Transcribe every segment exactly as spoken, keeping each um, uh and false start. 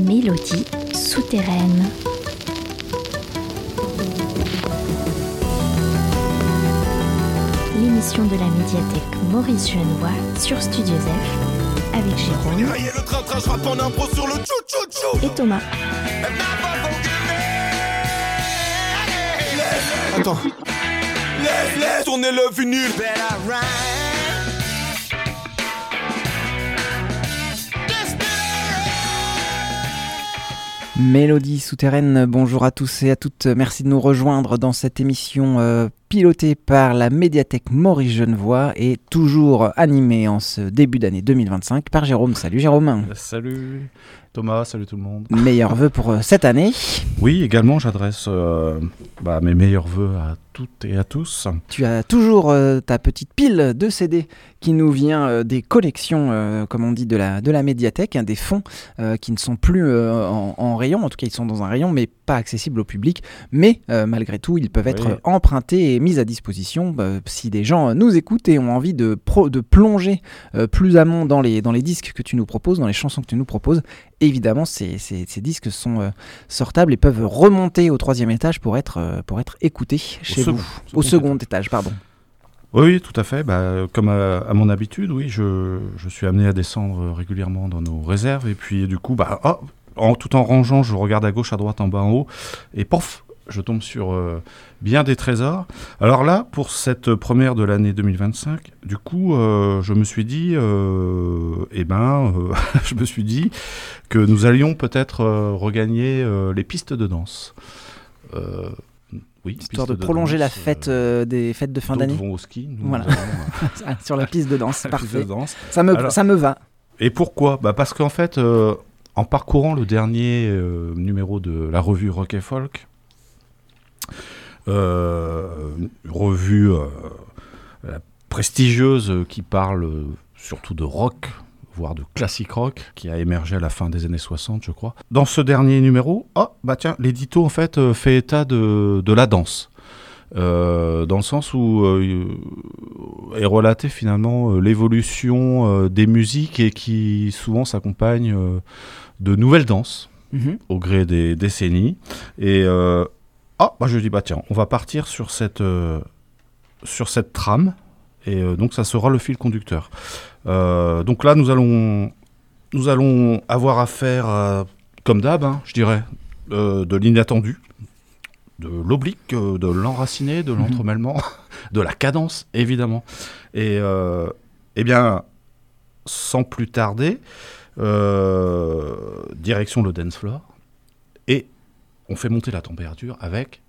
Mélodie souterraine. L'émission de la médiathèque Maurice Genevoix sur Studio Zef avec Jérôme et Thomas. Attends. Laisse, laisse tourner le vinyle. Mélodie souterraine, bonjour à tous et à toutes. Merci de nous rejoindre dans cette émission euh, pilotée par la médiathèque Maurice Genevoix et toujours animée en ce début d'année deux mille vingt-cinq par Jérôme. Salut Jérôme. Salut Thomas, salut tout le monde. Meilleurs vœux pour euh, cette année. Oui, également j'adresse euh, bah, mes meilleurs vœux à toutes et à tous. Tu as toujours euh, ta petite pile de C D qui nous vient euh, des collections, euh, comme on dit, de la, de la médiathèque, hein, des fonds euh, qui ne sont plus euh, en, en rayon, en tout cas ils sont dans un rayon mais pas accessibles au public, mais euh, malgré tout ils peuvent être oui. empruntés et mis à disposition euh, si des gens nous écoutent et ont envie de, pro, de plonger euh, plus amont dans les, dans les disques que tu nous proposes, dans les chansons que tu nous proposes. Évidemment ces, ces, ces disques sont euh, sortables et peuvent remonter au troisième étage pour être, euh, pour être écoutés chez au vous, second, au second étage, étage pardon. Oui, tout à fait. Bah, comme à, à mon habitude, oui, je, je suis amené à descendre régulièrement dans nos réserves. Et puis, du coup, bah, oh, en, tout en rangeant, je regarde à gauche, à droite, en bas, en haut. Et pof, je tombe sur euh, bien des trésors. Alors là, pour cette première de l'année deux mille vingt-cinq, du coup, euh, je me suis dit, euh, eh ben, euh, je me suis dit que nous allions peut-être euh, regagner euh, les pistes de danse. Euh, Oui, histoire de, de prolonger danse, la fête euh, des fêtes de fin d'année. D'autres vont au ski. Nous voilà. Allons, sur la piste de danse, parfait. De danse. Ça, me, Alors, ça me va. Et pourquoi bah Parce qu'en fait, euh, en parcourant le dernier euh, numéro de la revue Rock et Folk, euh, revue euh, prestigieuse euh, qui parle euh, surtout de rock, voire de classique rock, qui a émergé à la fin des années soixante, je crois. Dans ce dernier numéro, oh, bah tiens, l'édito en fait euh, fait état de, de la danse, euh, dans le sens où euh, est relatée finalement euh, l'évolution euh, des musiques et qui souvent s'accompagne euh, de nouvelles danses mm-hmm. au gré des décennies. Et euh, oh, bah je dis bah tiens, on va partir sur cette euh, sur cette trame. Et euh, donc ça sera le fil conducteur. Euh, donc là, nous allons, nous allons avoir affaire, à, comme d'hab, hein, je dirais, euh, de l'inattendu, de l'oblique, euh, de l'enraciné, de l'entremêlement, mmh. de la cadence, évidemment. Et euh, eh bien, sans plus tarder, euh, direction le dance floor, et on fait monter la température avec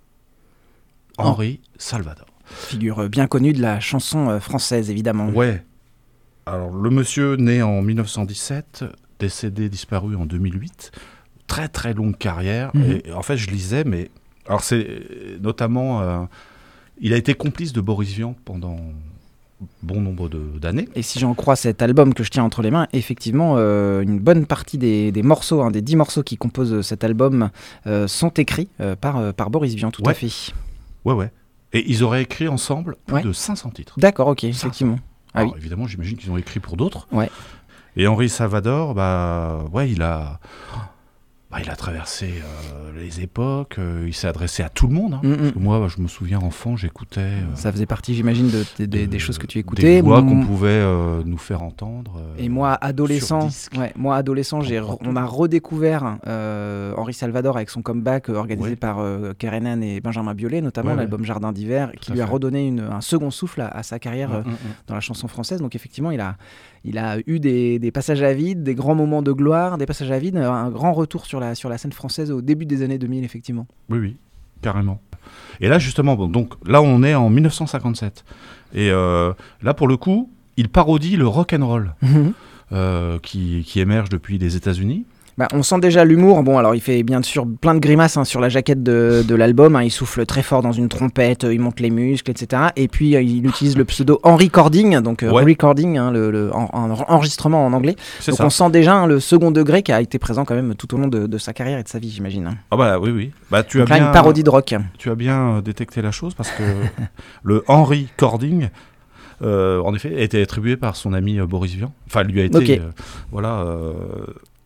Henri oh. Salvador. Figure bien connue de la chanson française, évidemment. Ouais. Alors, le monsieur, né en dix-neuf cent dix-sept, décédé, disparu en deux mille huit. Très, très longue carrière. Mmh. Et en fait, je lisais, mais... Alors, c'est notamment... Euh, il a été complice de Boris Vian pendant bon nombre de, d'années. Et si j'en crois cet album que je tiens entre les mains, effectivement, euh, une bonne partie des, des morceaux, hein, des dix morceaux qui composent cet album, euh, sont écrits euh, par, euh, par Boris Vian, tout ouais. à fait. Ouais, ouais. Et ils auraient écrit ensemble plus ouais. de cinq cents titres. D'accord, ok, effectivement. Ah Alors, oui. Évidemment, j'imagine qu'ils ont écrit pour d'autres. Ouais. Et Henri Salvador, bah, ouais, il a, bah, il a traversé euh, les époques. Euh, il s'est adressé à tout le monde. Hein, mm-hmm. Parce que moi, bah, je me souviens, enfant, j'écoutais. Euh, Ça faisait partie, j'imagine, de, de, de, de, des choses que tu écoutais. Des voix qu'on pouvait euh, nous faire entendre. Euh, Et moi, adolescent, ouais, moi, adolescent, j'ai, on a redécouvert euh, Henri Salvador avec son comeback euh, organisé ouais. par euh, Kerenan et Benjamin Biolay, notamment ouais, l'album ouais. Jardin d'hiver, tout qui lui fait. a redonné une, un second souffle à, à sa carrière mmh, euh, mmh. dans la chanson française. Donc effectivement, il a, il a eu des, des passages à vide, des grands moments de gloire, des passages à vide, un grand retour sur la, sur la scène française au début des années deux mille, effectivement. Oui, oui, carrément. Et là, justement, bon, donc, là, on est en dix-neuf cent cinquante-sept. Et euh, là, pour le coup, il parodie le rock'n'roll mmh. euh, qui, qui émerge depuis les États-Unis. Bah, on sent déjà l'humour. Bon, alors il fait bien sûr plein de grimaces hein, sur la jaquette de, de l'album. Hein. Il souffle très fort dans une trompette, il monte les muscles, et cetera. Et puis euh, il utilise le pseudo Henri Cording, donc euh, ouais. recording, hein, le, le en, en, enregistrement en anglais. C'est donc ça. On sent déjà hein, le second degré qui a été présent quand même tout au long de, de sa carrière et de sa vie, j'imagine. Ah bah oui, oui. Bah, tu donc as là, bien, une parodie de rock. Tu as bien détecté la chose parce que le Henri Cording. Euh, en effet, a été attribué par son ami euh, Boris Vian. Enfin, lui a été, okay. euh, voilà, euh,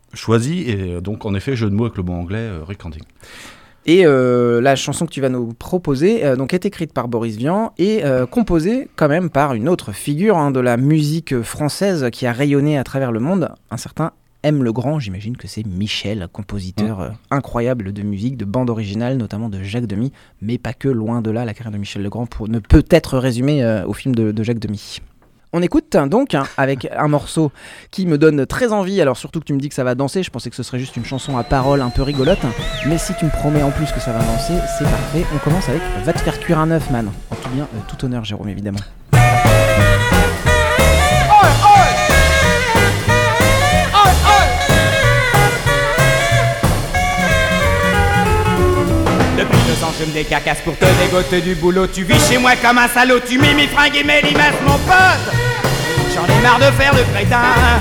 choisi, et donc en effet, jeu de mots avec le mot anglais, euh, recanting. Et euh, la chanson que tu vas nous proposer euh, donc, est écrite par Boris Vian et euh, composée quand même par une autre figure hein, de la musique française qui a rayonné à travers le monde, un certain M. Legrand. J'imagine que c'est Michel, compositeur mmh. euh, incroyable de musique, de bande originale, notamment de Jacques Demy, mais pas que, loin de là, la carrière de Michel Legrand pour, ne peut être résumée euh, au film de, de Jacques Demy. On écoute donc hein, avec un morceau qui me donne très envie, alors surtout que tu me dis que ça va danser, je pensais que ce serait juste une chanson à paroles un peu rigolote, mais si tu me promets en plus que ça va danser, c'est parfait. On commence avec Va te faire cuire un œuf, man. En tout bien, euh, tout honneur Jérôme évidemment. Depuis deux ans je me décarcasse pour te dégoter du boulot. Tu vis chez moi comme un salaud, tu mets mes fringues et mes limaces mon pote. J'en ai marre de faire le crétin.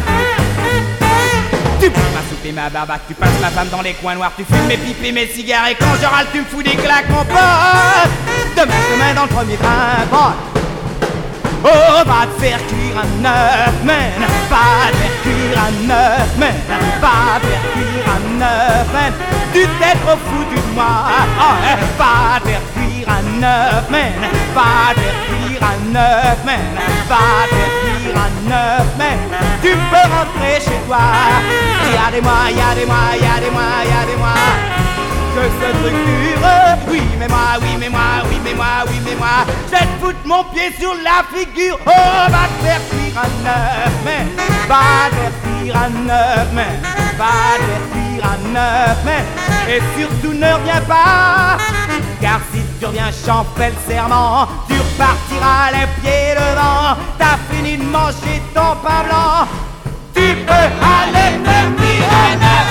Tu prends ma soupe et ma barbaque, tu passes ma femme dans les coins noirs. Tu fumes mes pipes et mes cigares et quand je râle tu me fous des claques mon pote. Demain demain dans le premier train, bon. Oh, va te faire cuire un œuf, man. Va te faire cuire un œuf, man. Va te faire cuire un œuf, man. Tu t'es trop foutu de moi. Oh, va te faire cuire un œuf, man. Va te faire cuire un œuf, man. Va te faire cuire un œuf, man. Tu peux rentrer chez toi. Y'a des mois, y'a des mois, y'a des mois, y'a des mois. Que ce truc dure. Oui mais moi, oui mais moi, oui mais moi, oui mais moi. Je vais te foutre mon pied sur la figure. Oh, va te faire cuire un œuf, mais va te faire cuire un œuf, mais va te faire cuire un œuf, mais et surtout ne reviens pas. Car si tu reviens, j'en fais le serment. Tu repartiras les pieds devant. T'as fini de manger ton pain blanc. Tu peux aller te cuire un œuf.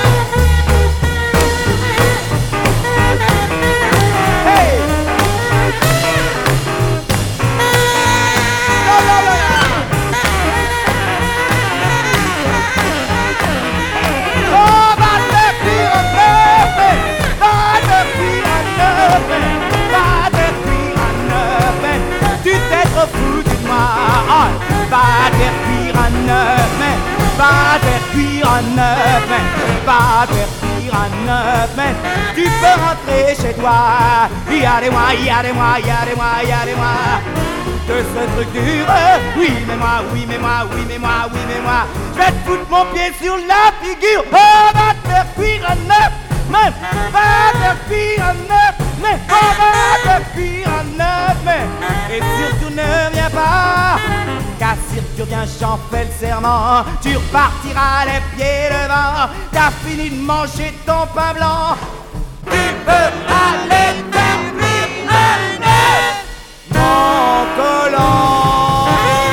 Va te faire cuire un œuf, mais va te faire cuire un œuf, mais va te faire cuire un œuf, mais tu peux rentrer chez toi. Y'a des mois, y'a des mois, y'a des mois, y'a des mois. Que ce truc dure. Oui mais moi, oui mais moi, oui mais moi, oui mais moi. Je vais te foutre mon pied sur la figure. Oh, va te faire cuire un œuf, mais va te faire cuire un œuf, mais oh, va te faire cuire un œuf, mais et surtout ne viens pas. Car si tu reviens, j'en fais le serment. Tu repartiras les pieds devant. T'as fini de manger ton pain blanc. Tu peux aller te cuire un œuf, mon collant.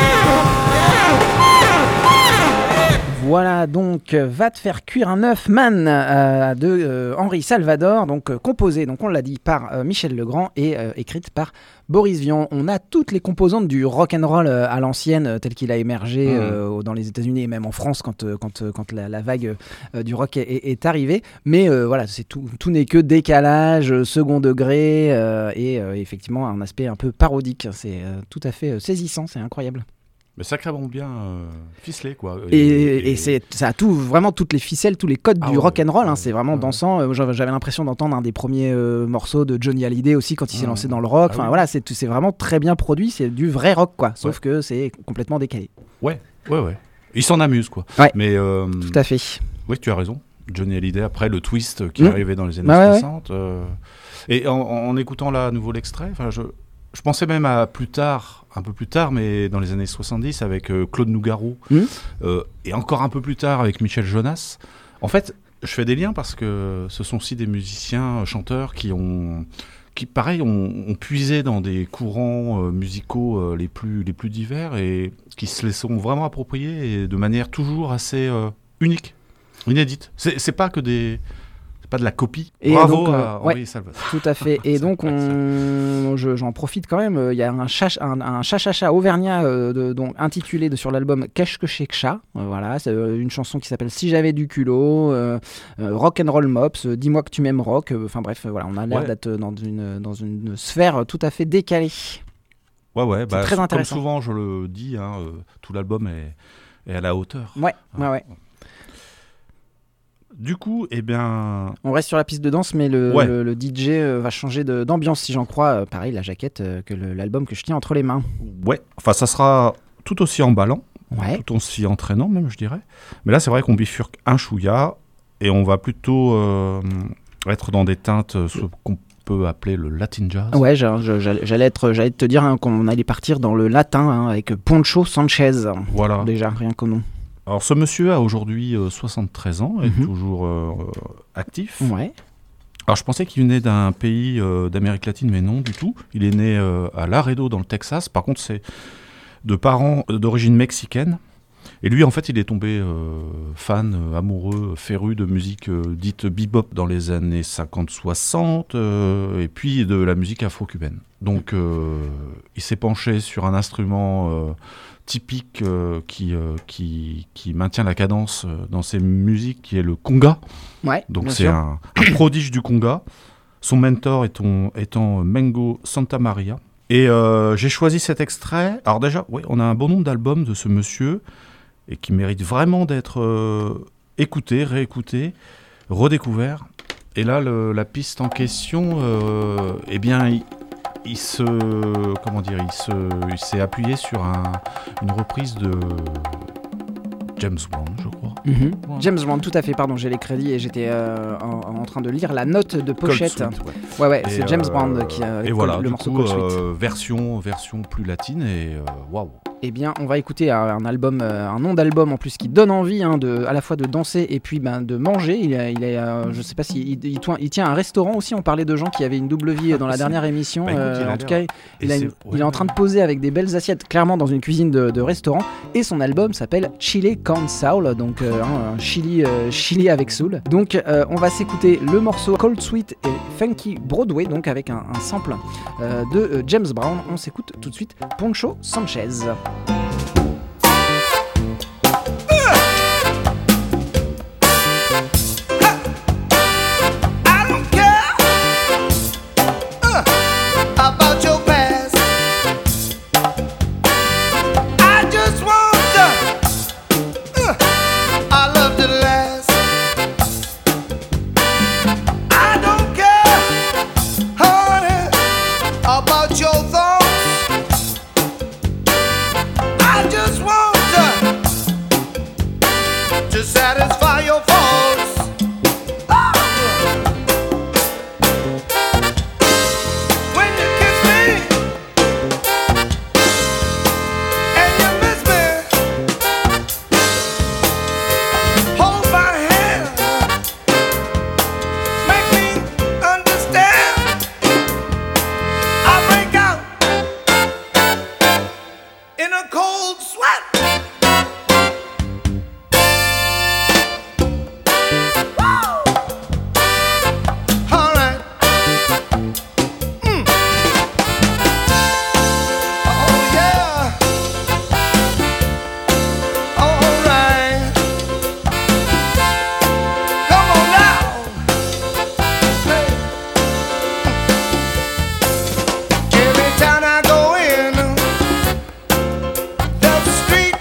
Voilà donc Va te faire cuire un œuf, man euh, de euh, Henri Salvador, donc euh, composé, donc on l'a dit, par euh, Michel Legrand et euh, écrite par Boris Vian. On a toutes les composantes du rock and roll euh, à l'ancienne, euh, tel qu'il a émergé mmh. euh, dans les États-Unis et même en France quand euh, quand, euh, quand la, la vague euh, du rock est, est, est arrivée. Mais euh, voilà, c'est tout, tout n'est que décalage, euh, second degré euh, et euh, effectivement un aspect un peu parodique. C'est euh, tout à fait euh, saisissant, c'est incroyable. Mais sacrément bien euh, ficelé quoi. Et, et, et c'est, ça a tout, vraiment toutes les ficelles, tous les codes ah du ouais, rock and roll. Hein, ouais, c'est vraiment ouais. dansant. J'avais l'impression d'entendre un des premiers euh, morceaux de Johnny Hallyday aussi quand il s'est ah lancé ouais. dans le rock. Enfin ah oui. voilà, c'est, c'est vraiment très bien produit. C'est du vrai rock quoi. Sauf ouais. que c'est complètement décalé. Ouais, ouais, ouais. Il s'en amuse quoi. Ouais. Mais euh, tout à fait. Oui, tu as raison. Johnny Hallyday après le twist qui mmh. est arrivé dans les années bah soixante. Ouais, ouais. Euh, et en, en écoutant là à nouveau l'extrait, enfin je. Je pensais même à plus tard, un peu plus tard, mais dans les années soixante-dix, avec euh, Claude Nougaro, mmh. euh, et encore un peu plus tard avec Michel Jonas. En fait, je fais des liens parce que ce sont aussi des musiciens, chanteurs qui ont, qui pareil, ont, ont puisé dans des courants euh, musicaux euh, les plus les plus divers et qui se les sont vraiment appropriés et de manière toujours assez euh, unique, inédite. C'est, c'est pas que des pas de la copie. Et Bravo donc, à euh, Henri ouais, Salvador. Tout à fait. Et donc, on, je, j'en profite quand même. Il y a un chach, un, un chachacha auvergnat euh, de, donc, intitulé de, sur l'album Qu'est-ce que c'est que ça. Euh, voilà, c'est euh, une chanson qui s'appelle Si j'avais du culot, euh, euh, Rock and Roll Mops, euh, Dis-moi que tu m'aimes rock. Enfin euh, bref, voilà, on a l'air ouais. d'être dans une, dans une sphère tout à fait décalée. Ouais, ouais. C'est bah, très intéressant. Comme souvent, je le dis, hein, euh, tout l'album est, est à la hauteur. Ouais, hein. ouais, ouais. Du coup, eh bien... On reste sur la piste de danse, mais le, Ouais. le, le D J euh, va changer de, d'ambiance, si j'en crois. Euh, pareil, la jaquette euh, que le- l'album que je tiens entre les mains. Ouais, enfin ça sera tout aussi emballant, Ouais. tout aussi entraînant même, je dirais. Mais là, c'est vrai qu'on bifurque un chouïa et on va plutôt euh, être dans des teintes, euh, ce qu'on peut appeler le latin jazz. Ouais, j'a- j'a- j'allais j'allais être, j'allais te dire hein, qu'on allait partir dans le latin hein, avec Poncho Sanchez. Voilà. Déjà, rien qu'au nom. Alors ce monsieur a aujourd'hui euh, soixante-treize ans, et Mhm. toujours euh, actif. Ouais. Alors je pensais qu'il venait d'un pays euh, d'Amérique latine, mais non du tout. Il est né euh, à Laredo dans le Texas. Par contre, c'est de parents euh, d'origine mexicaine. Et lui, en fait, il est tombé euh, fan, euh, amoureux, féru de musique euh, dite bebop dans les années cinquante soixante, euh, et puis de la musique afro-cubaine. Donc, euh, il s'est penché sur un instrument euh, typique euh, qui, euh, qui, qui maintient la cadence euh, dans ses musiques, qui est le conga. Ouais. Donc, bien c'est sûr. un, un prodige du conga. Son mentor étant, étant Mengo Santamaria. Et euh, j'ai choisi cet extrait. Alors déjà, oui, on a un bon nombre d'albums de ce monsieur et qui mérite vraiment d'être euh, écouté, réécouté, redécouvert. Et là, le- la piste en question, euh, eh bien, il, il se, comment dire, il se, il s'est appuyé sur un- une reprise de James Brown, je crois. Mhm. James Brown, tout à fait, pardon, j'ai les crédits et j'étais euh, en, en train de lire la note de pochette. Cold Sweat, ouais. Ouais, ouais, Et, c'est James euh, Brown qui a Et Cold- voilà, le du morceau coup, Cold Sweat. euh, version, version plus latine et euh, waouh. Eh bien, on va écouter un, un album, euh, un nom d'album en plus qui donne envie hein, de, à la fois de danser et puis ben, de manger. Il, a, il est, euh, je sais pas si il, il, il tient un restaurant aussi. On parlait de gens qui avaient une double vie dans la dernière émission. Bah, écoute, Euh, il a en tout l'air- cas, Et il, a c'est- une- ouais, il est en train de poser avec des belles assiettes, clairement dans une cuisine de, de restaurant. Et son album s'appelle Chile con Soul, donc euh, hein, un chili, euh, chili avec soul. Donc, euh, on va s'écouter le morceau Cold Sweet et Funky Broadway, donc avec un, un sample euh, de euh, James Brown. On s'écoute tout de suite Poncho Sanchez. I don't care uh, about your past. I just want to, uh, I love to last. I don't care, honey, about your thoughts. I just want to, to satisfy your faults. When you kiss me and you miss me, hold my hand, make me understand. I break out in a cold sweat. All right. Mm. Oh yeah. All right. Come on now. Hey. Every time I go in the street.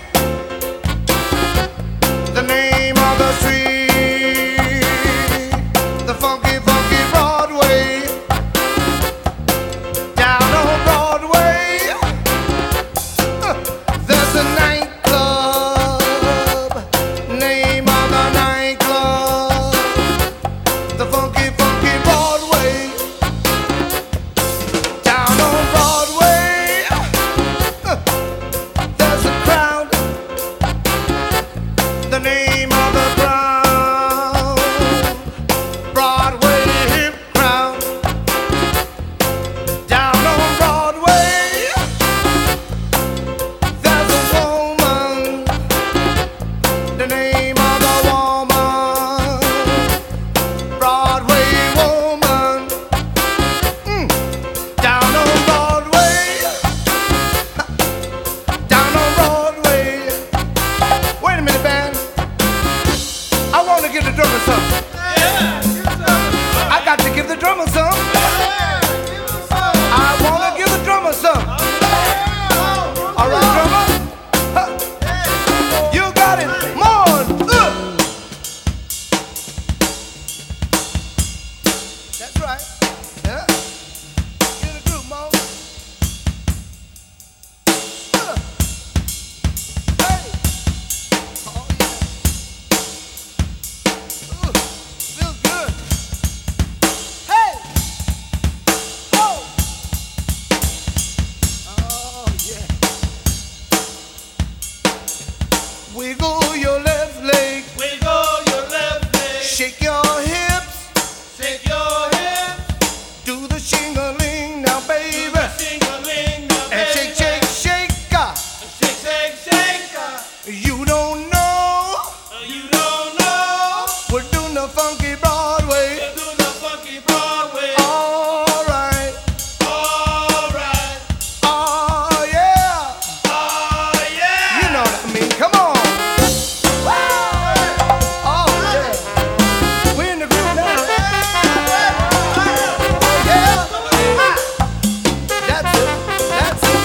Wiggle your left leg. Wiggle your left leg. Shake your hips. Shake your hips. Do the shingling now, baby. Shing-a-ling now, And shake, shake, shake. uh. Shake, shake, shake. uh, You don't know. You don't know. We're doing the funky Broadway. We're doing the funky Broadway. All right. All right. Oh, yeah. Oh, yeah. You know what I mean. Come on. Oh, yeah. We're in the groove now. Yeah. That's it. That's it.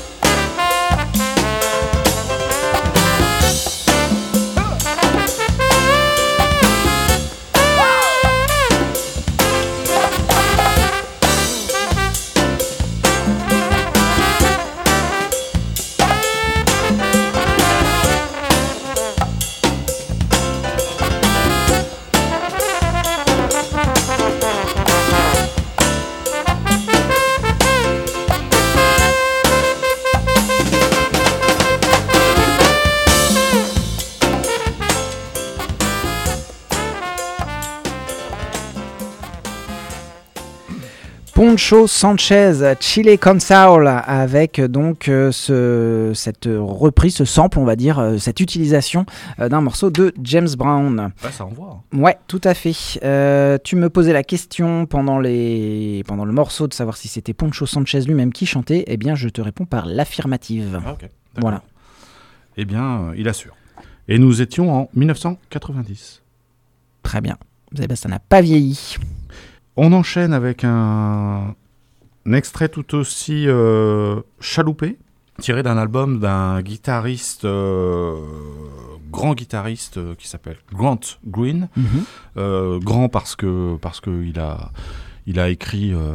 Poncho Sanchez, Chile con Sal, avec donc euh, ce, cette reprise, ce sample, on va dire, euh, cette utilisation euh, d'un morceau de James Brown. Ouais, ça envoie. Ouais, tout à fait. Euh, tu me posais la question pendant, les... pendant le morceau de savoir si c'était Poncho Sanchez lui-même qui chantait. Eh bien, je te réponds par l'affirmative. Ah, ok. D'accord. Voilà. Eh bien, euh, il assure. Et nous étions en dix-neuf cent quatre-vingt-dix. Très bien. Eh ben, ça n'a pas vieilli. On enchaîne avec un, un extrait tout aussi euh, chaloupé, tiré d'un album d'un guitariste, euh, grand guitariste euh, qui s'appelle Grant Green. Mm-hmm. Euh, grand parce que parce que il a il a écrit euh,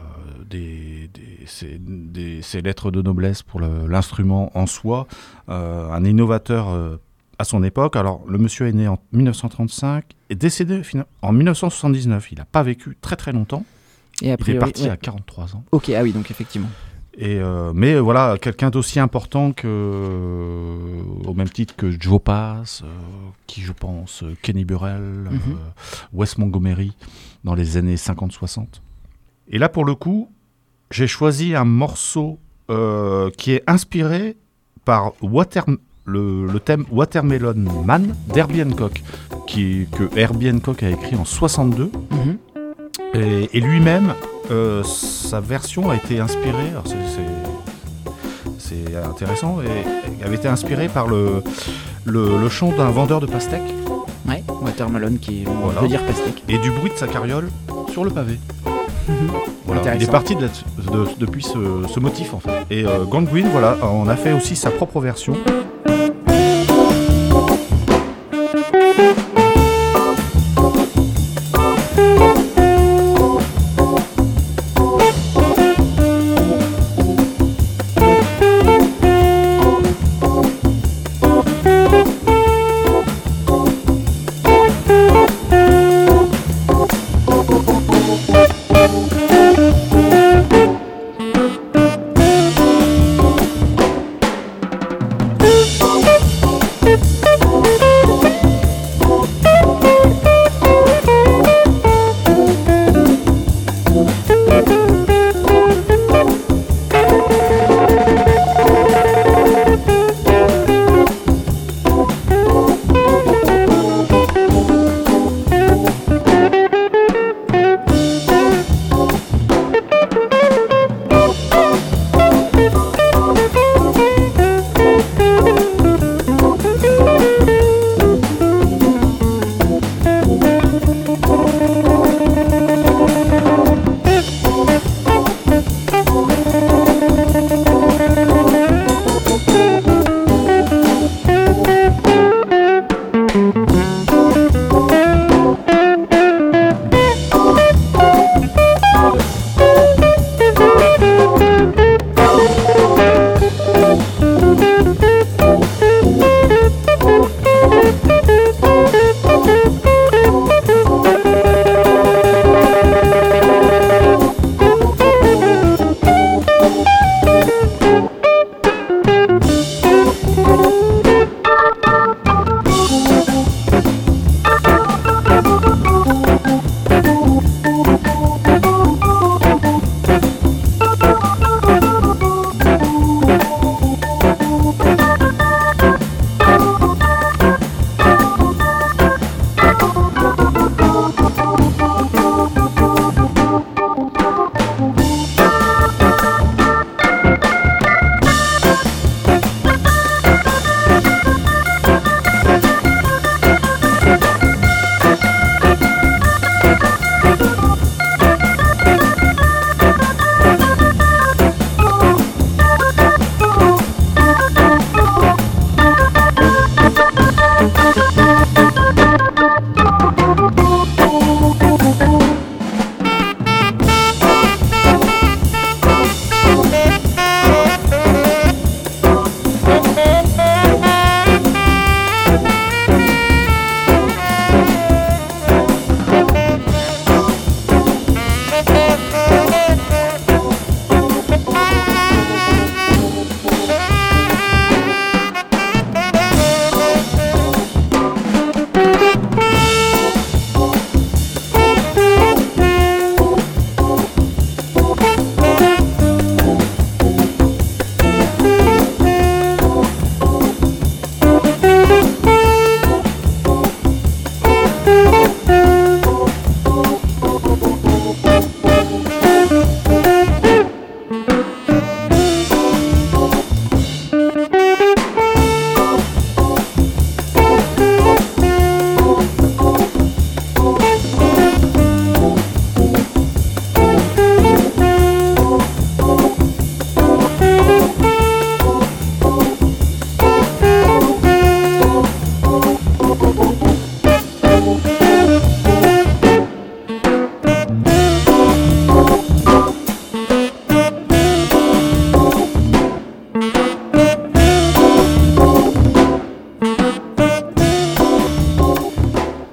des, des, ses, des, ses lettres de noblesse pour le, l'instrument en soi, euh, un innovateur euh, à son époque. Alors, le monsieur est né en dix-neuf cent trente-cinq et décédé en dix-neuf cent soixante-dix-neuf. Il n'a pas vécu très très longtemps. Et a priori, il est parti ouais. à quarante-trois ans. Ok, ah oui, donc effectivement. Et euh, mais voilà, quelqu'un d'aussi important que, euh, au même titre que Joe Pass, euh, qui je pense, euh, Kenny Burrell, mm-hmm. euh, Wes Montgomery, dans les années cinquante soixante. Et là, pour le coup, j'ai choisi un morceau euh, qui est inspiré par Water... Le, le thème Watermelon Man d'Herbie Hancock, qui, que Herbie Hancock a écrit en soixante-deux. Mm-hmm. Et, et lui-même, euh, sa version a été inspirée, alors c'est, c'est, c'est intéressant, et, et avait été inspirée par le, le, le chant d'un vendeur de pastèques. Ouais, Watermelon qui voilà. veut dire pastèque. Et du bruit de sa carriole sur le pavé. Mm-hmm. Voilà, il est parti de, de, depuis ce, ce motif en fait. Et euh, Grant Green, voilà, on a fait aussi sa propre version.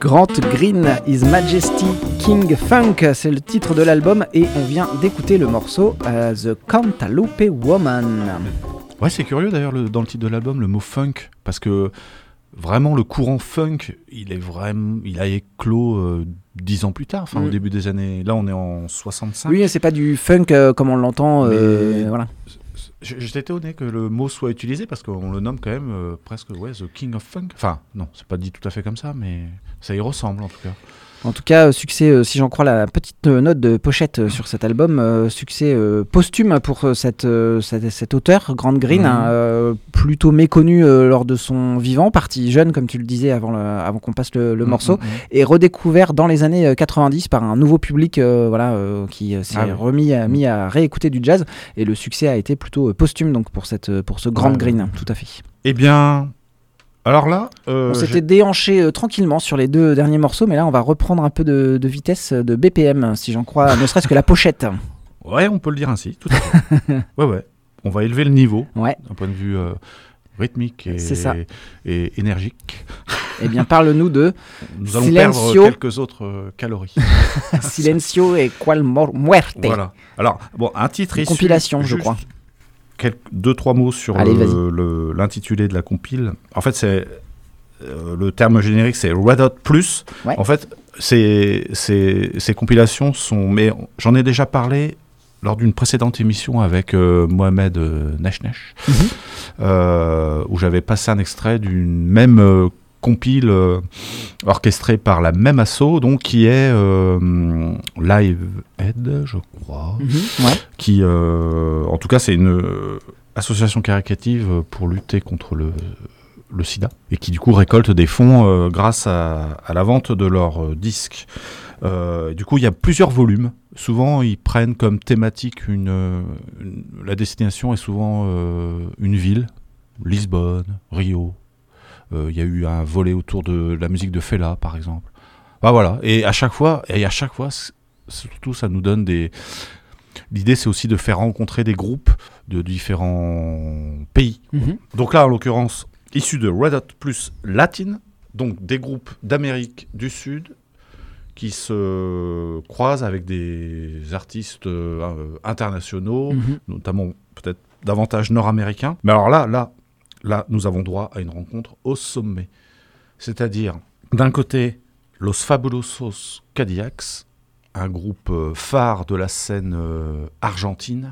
Grant Green, His Majesty King Funk, c'est le titre de l'album et on vient d'écouter le morceau uh, The Cantaloupe Woman. Ouais, c'est curieux d'ailleurs le, dans le titre de l'album le mot funk, parce que vraiment le courant funk, il est vraiment, il a éclos euh, dix ans plus tard, enfin mmh. au début des années. Là, on est en soixante-cinq. Oui, c'est pas du funk euh, comme on l'entend. Euh, voilà. J'étais étonné que le mot soit utilisé parce qu'on le nomme quand même euh, presque ouais, The King of Funk. Enfin, non, c'est pas dit tout à fait comme ça, mais ça y ressemble en tout cas. En tout cas, succès, euh, si j'en crois la petite euh, note de pochette euh, sur cet album, euh, succès euh, posthume pour euh, cette, euh, cette, cet auteur, Grant Green, mmh. hein, euh, plutôt méconnu euh, lors de son vivant, parti jeune, comme tu le disais avant, le, avant qu'on passe le, le mmh, morceau, mmh. et redécouvert dans les années quatre-vingt-dix par un nouveau public euh, voilà, euh, qui euh, s'est ah, remis à, mis à réécouter du jazz, et le succès a été plutôt euh, posthume donc, pour, cette, pour ce Grant ah, Green, ouais. tout à fait. Eh bien... Alors là, euh, on s'était j'ai... déhanché euh, tranquillement sur les deux derniers morceaux, mais là on va reprendre un peu de, de vitesse, de B P M, si j'en crois, ne serait-ce que la pochette. Ouais, on peut le dire ainsi, tout à fait. ouais, ouais. On va élever le niveau, ouais. d'un point de vue euh, rythmique et, C'est ça. et énergique. Eh bien, parle-nous de Nous allons Silencio... perdre quelques autres euh, calories. Silencio et Qual Muerte. Voilà. Alors, bon, un titre Une issu... compilation, je juste... crois. Quelques, deux, trois mots sur Allez, le, le, l'intitulé de la compile. En fait, c'est, euh, le terme générique, c'est Red Hot Plus. Ouais. En fait, c'est, c'est, ces compilations sont... Mais j'en ai déjà parlé lors d'une précédente émission avec euh, Mohamed euh, Nechnesh, mm-hmm. euh, où j'avais passé un extrait d'une même euh, compile euh, orchestrée par la même asso, donc qui est euh, Live Aid, je crois, mm-hmm. ouais. qui, euh, en tout cas, c'est une euh, association caritative pour lutter contre le, le sida, et qui du coup récolte des fonds euh, grâce à, à la vente de leurs euh, disques. Euh, du coup, il y a plusieurs volumes. Souvent, ils prennent comme thématique une, une la destination est souvent euh, une ville, Lisbonne, Rio. Il euh, y a eu un volet autour de la musique de Fela, par exemple. Bah voilà. Et à chaque fois, et à chaque fois, surtout, ça nous donne des. L'idée, c'est aussi de faire rencontrer des groupes de différents pays. Mm-hmm. Donc là, en l'occurrence, issus de Red Hot plus Latine, donc des groupes d'Amérique du Sud qui se croisent avec des artistes euh, internationaux, mm-hmm. notamment peut-être davantage nord-américains. Mais alors là, là. Là, nous avons droit à une rencontre au sommet. C'est-à-dire, d'un côté, Los Fabulosos Cadillacs, un groupe euh, phare de la scène euh, argentine,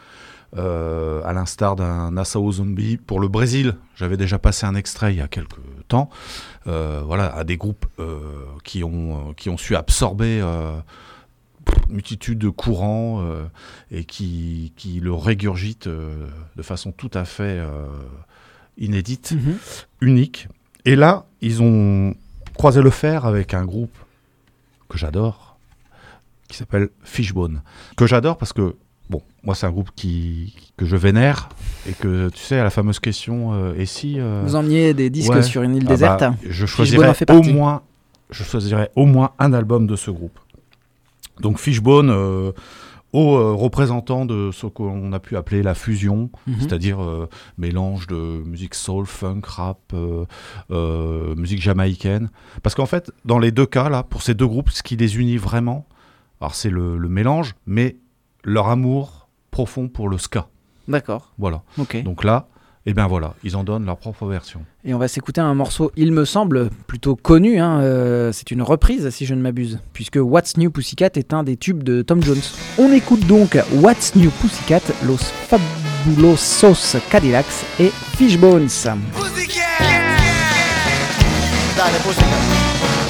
euh, à l'instar d'un Nassau Zombie. Pour le Brésil, j'avais déjà passé un extrait il y a quelques temps. Euh, voilà, à des groupes euh, qui, ont, qui ont su absorber... Euh, multitude de courants euh, et qui, qui le régurgitent euh, de façon tout à fait euh, inédite, mm-hmm. unique. Et là, ils ont croisé le fer avec un groupe que j'adore, qui s'appelle Fishbone. Que j'adore parce que, bon, moi c'est un groupe qui, que je vénère et que, tu sais, à la fameuse question, euh, et si... Euh, Vous emmeniez des disques ouais, sur une île ah déserte bah, je choisirais au moins, je choisirais au moins un album de ce groupe. Donc Fishbone, euh, aux euh, représentants de ce qu'on a pu appeler la fusion, mm-hmm. c'est-à-dire euh, mélange de musique soul, funk, rap, euh, euh, musique jamaïcaine. Parce qu'en fait, dans les deux cas, là, pour ces deux groupes, ce qui les unit vraiment, alors c'est le, le mélange, mais leur amour profond pour le ska. D'accord. Voilà. Okay. Donc là, et eh bien voilà, ils en donnent leur propre version. Et on va s'écouter un morceau, il me semble, plutôt connu, hein, euh, c'est une reprise si je ne m'abuse, puisque What's New Pussycat est un des tubes de Tom Jones. On écoute donc What's New Pussycat, Los Fabulosos Cadillacs et Fishbones. Pussycat! Dale, Pussycat.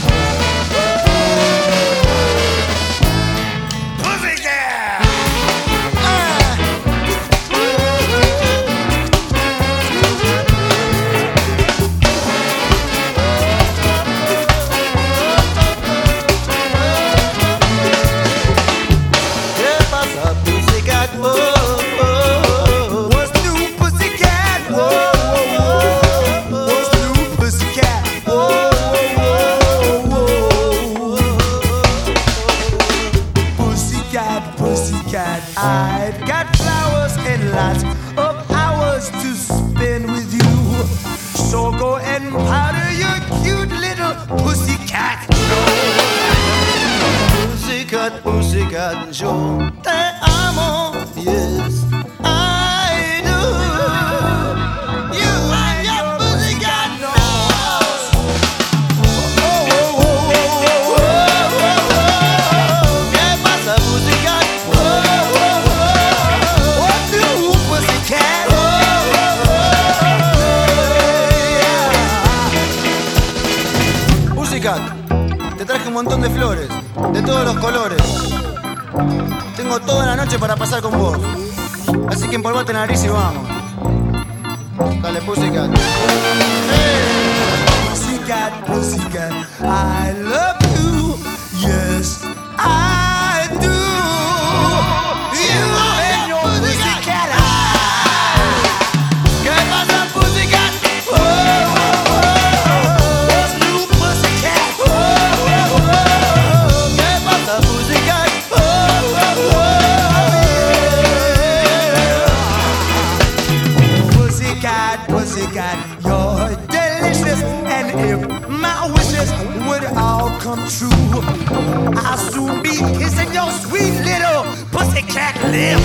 I've got flowers and lots of hours to spend with you. So go and powder your cute little pussycat. yo te amo, yes, I do. You and your pussycat dolls. Oh, oh, oh, oh, oh, oh, oh. ¿Qué pasa, pussycat? Oh, oh, oh, what do pussycat? Oh, oh, oh, yeah. Pussycat, te traje un montón de flores, de todos los colores. Tengo toda la noche para pasar con vos. Así que empolvate la nariz y vamos. Dale, Pussycat. Hey. Pussycat, Pussycat, I love you. Yes, I do. You and your Pussycat eyes. ¿Qué pasa, Pussycat? Oh, oh, oh. What's new, Pussycat? Oh, oh, oh. ¿Qué pasa, Pussycat? Oh, oh, oh. Pussycat, Pussycat, you're delicious. And if my wishes would all come true, I'll soon be kissing your sweet little pussycat lips.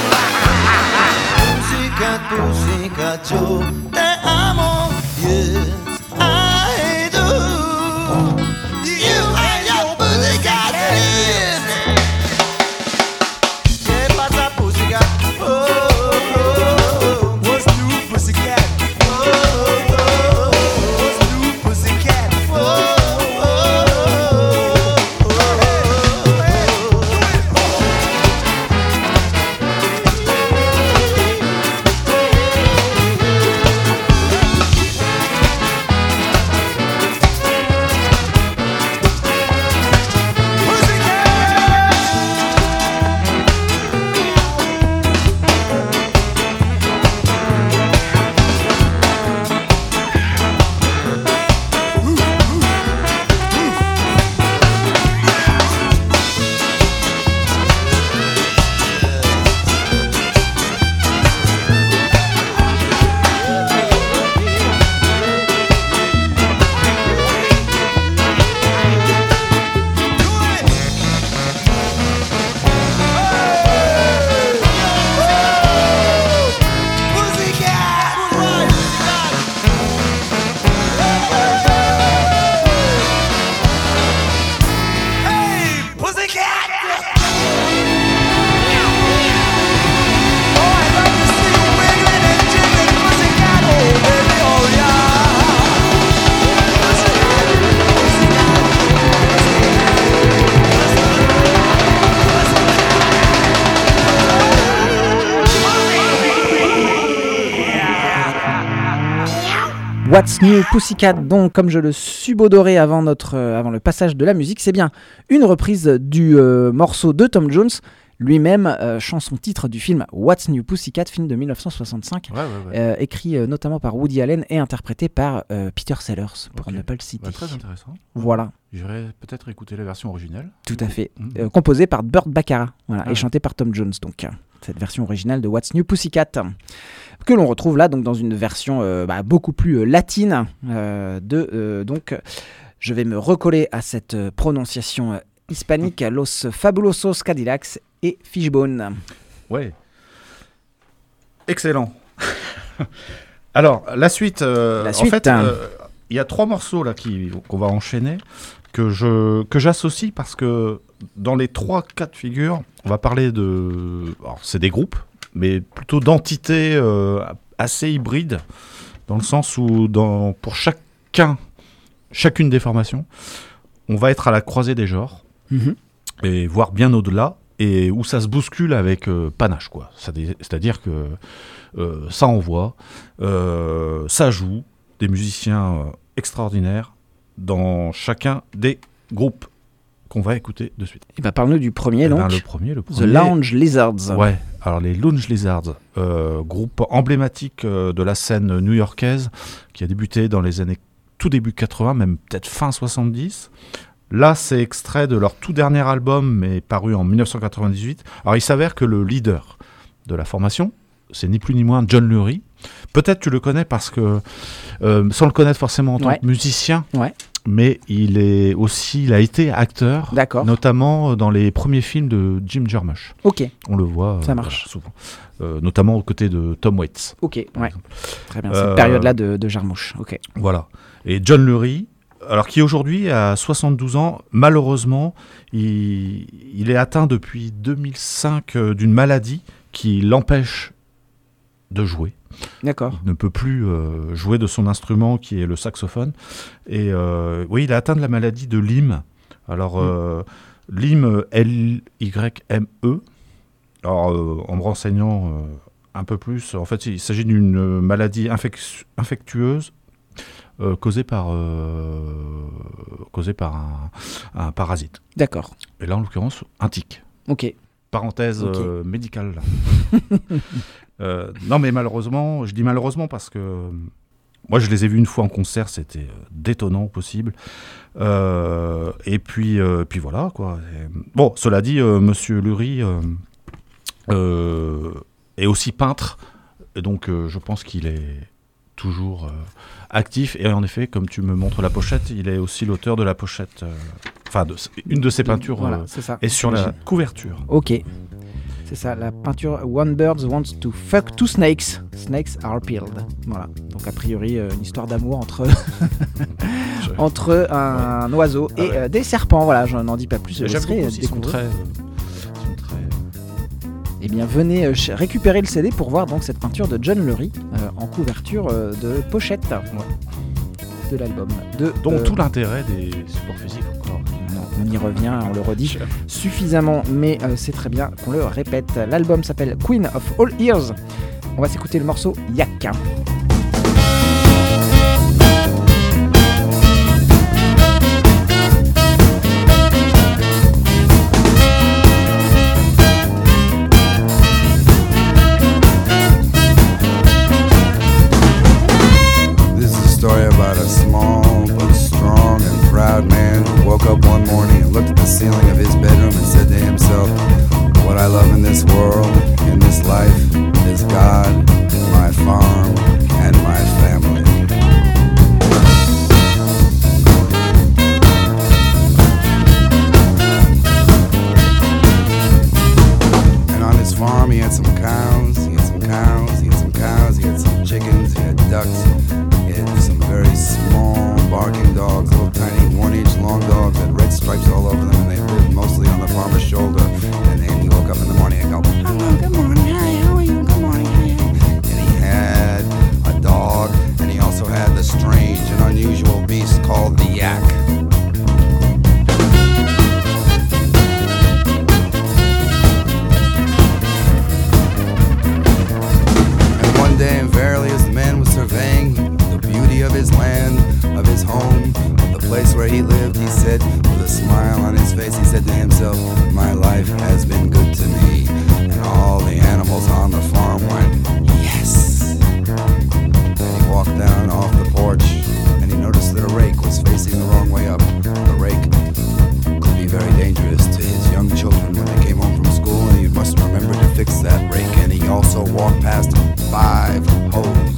Pussycat, Pussycat, yo te amo, yes, I do. You and your pussycat lips. ¿Qué pasa, Pussycat? Oh, oh, oh. What's new, Pussycat? Oh, oh, oh. What's new, Pussycat? Oh, oh, oh. What's New Pussycat, donc comme je le subodorais avant, notre, euh, avant le passage de la musique, c'est bien une reprise du euh, morceau de Tom Jones, lui-même euh, chanson titre du film What's New Pussycat, film de dix-neuf cent soixante-cinq, Ouais, ouais, ouais. euh, écrit euh, notamment par Woody Allen et interprété par euh, Peter Sellers, pour Ok. ne pas le citer. Bah, très intéressant. Voilà, J'irai peut-être écouter la version originale. tout à fait. Mhm. Euh, composé par Burt Bacharach, voilà, Ah et ouais. chanté par Tom Jones, donc euh, cette version originale de What's New Pussycat, que l'on retrouve là donc dans une version euh, bah, beaucoup plus euh, latine euh, de euh, donc je vais me recoller à cette euh, prononciation euh, hispanique, Los Fabulosos Cadillacs et Fishbone. Ouais. Excellent. Alors, la suite. euh, La suite, en fait, hein. euh, il y a trois morceaux là qui, qu'on va enchaîner que, je, que j'associe parce que dans les trois cas de figure, on va parler de. Alors, c'est des groupes, mais plutôt d'entités euh, assez hybrides, dans le sens où dans, pour chacun, chacune des formations, on va être à la croisée des genres, Mhm. et voire bien au-delà, et où ça se bouscule avec euh, panache, quoi. Ça dé- C'est-à-dire que euh, ça envoie, euh, ça joue, des musiciens euh, extraordinaires dans chacun des groupes qu'on va écouter de suite. Et bah parle-nous du premier Eh ben, donc, le premier, le The premier. Lounge Lizards. Ouais, alors les Lounge Lizards, euh, groupe emblématique euh, de la scène new-yorkaise qui a débuté dans les années tout début quatre-vingts, même peut-être fin soixante-dix. Là, c'est extrait de leur tout dernier album, mais paru en dix-neuf cent quatre-vingt-dix-huit. Alors, il s'avère que le leader de la formation, c'est ni plus ni moins John Lurie. Peut-être tu le connais parce que, euh, sans le connaître forcément en tant Ouais. que musicien, Ouais. mais il est aussi, il a été acteur, D'accord. notamment dans les premiers films de Jim Jarmusch. Ok, On le voit Ça euh, marche. voilà, souvent, Euh, notamment aux côtés de Tom Waits. ok, par ouais. exemple. Très bien, Euh, cette période-là de, de Jarmusch. Ok. Voilà. Et John Lurie, alors qui aujourd'hui a soixante-douze ans, malheureusement, il, il est atteint depuis deux mille cinq euh, d'une maladie qui l'empêche de jouer. D'accord. Il ne peut plus euh, jouer de son instrument qui est le saxophone. Et euh, oui, il est atteint de la maladie de Lyme. Alors, euh, Lyme, L Y M E. Alors, euh, en me renseignant euh, un peu plus, en fait, il s'agit d'une euh, maladie infec- infectueuse euh, causée par, euh, causée par un, un parasite. D'accord. Et là, en l'occurrence, un tic. Ok. Parenthèse Ok. euh, médicale. Là. Euh, non, mais malheureusement, je dis malheureusement parce que euh, moi, je les ai vus une fois en concert, c'était euh, détonnant au possible. Euh, et puis, euh, puis voilà, quoi. Et, bon, cela dit, euh, Monsieur Lurie euh, euh, est aussi peintre, et donc euh, je pense qu'il est toujours euh, actif. Et en effet, comme tu me montres la pochette, il est aussi l'auteur de la pochette, euh, enfin, de, une de ses peintures Voilà, euh, c'est ça. est sur la J'imagine. couverture. Ok. C'est ça, la peinture One Bird Wants to Fuck Two Snakes. Snakes are peeled. Voilà. Donc a priori euh, une histoire d'amour entre entre un, un oiseau et Ah ouais. euh, des serpents. Voilà, je n'en dis pas plus. Je J'aime laisserai, beaucoup euh, aussi son découvrir. trait. euh, son trait. Eh bien, venez euh, ch- récupérer le C D pour voir donc cette peinture de John Lurie euh, en couverture euh, de pochette de l'album. De, Donc euh, tout l'intérêt des supports physiques encore. non, on y revient, on le redit suffisamment, mais euh, c'est très bien qu'on le répète. L'album s'appelle Queen of All Ears. On va s'écouter le morceau Yak. This is a story about a small but strong and proud man who woke up one morning and looked at the ceiling of his bedroom and said to himself, "What I love in this world, in this life, is God, my farm, and my family." And on his farm he had some cows, he had some cows, he had some cows, he had some chickens, he had ducks, he had some very small barking dogs, little tiny one-inch long dogs that had red stripes all over them, and they lived mostly on the farmer's shoulder. And then he woke up in the morning and go, "Hello, good morning, hi, how are you? Good morning, hi." And he had a dog, and he also had the strange and unusual beast called the yak. And one day, and verily, as the man was surveying the beauty of his land, of his home, of the place where he lived, he said, with a smile on his face, he said to himself, "My life has been good to me." And all the animals on the farm went, "Yes." And he walked down off the porch, and he noticed that a rake was facing the wrong way up. The rake could be very dangerous to his young children when they came home from school, and he must remember to fix that rake. And he also walked past five hoes.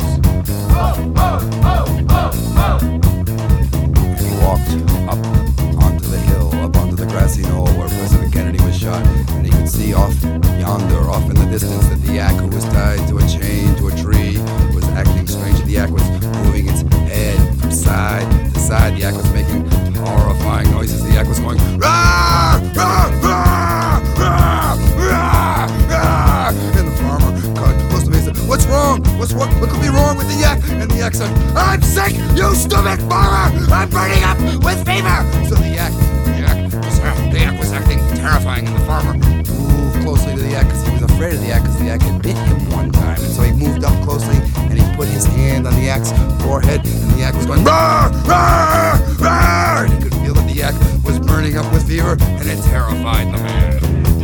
And he walked up onto the hill, up onto the grassy knoll where President Kennedy was shot, and he could see off yonder, off in the distance, that the yak, who was tied to a chain to a tree, was acting strange. The yak was moving its head from side to side. The yak was making horrifying noises. The yak was going, "Rah! Rah! Rah! Rah! Rah! Rah!" And the farmer cut close to me and said, "What's wrong? What's wrong? What could be wrong with the yak?" And the yak said, "I'm sick, you stupid farmer! I'm burning up with fever!" So the yak, the yak was, the yak was acting terrifying, and the farmer moved closely to the yak because he was afraid of the yak, because the yak had bit him one time. And so he moved up closely and he put his hand on the yak's forehead, and the yak was going, "Roar! Roar! Roar!" And he could feel that the yak was burning up with fever, and it terrified the man.